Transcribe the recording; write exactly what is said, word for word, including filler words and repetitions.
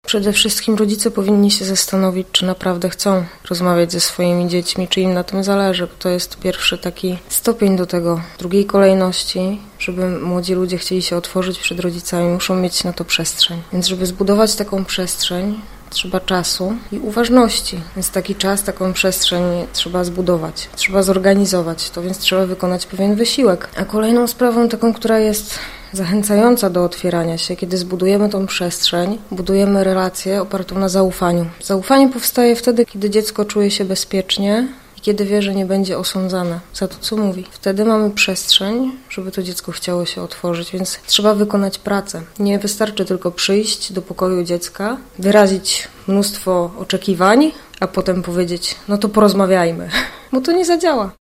Przede wszystkim rodzice powinni się zastanowić, czy naprawdę chcą rozmawiać ze swoimi dziećmi, czy im na tym zależy. To jest pierwszy taki stopień do tego. W drugiej kolejności, żeby młodzi ludzie chcieli się otworzyć przed rodzicami, muszą mieć na to przestrzeń. Więc żeby zbudować taką przestrzeń, trzeba czasu i uważności. Więc taki czas, taką przestrzeń trzeba zbudować, trzeba zorganizować to, więc trzeba wykonać pewien wysiłek. A kolejną sprawą taką, która jest zachęcająca do otwierania się, kiedy zbudujemy tą przestrzeń, budujemy relację opartą na zaufaniu. Zaufanie powstaje wtedy, kiedy dziecko czuje się bezpiecznie i kiedy wie, że nie będzie osądzane za to, co mówi. Wtedy mamy przestrzeń, żeby to dziecko chciało się otworzyć, więc trzeba wykonać pracę. Nie wystarczy tylko przyjść do pokoju dziecka, wyrazić mnóstwo oczekiwań, a potem powiedzieć, no to porozmawiajmy, bo to nie zadziała.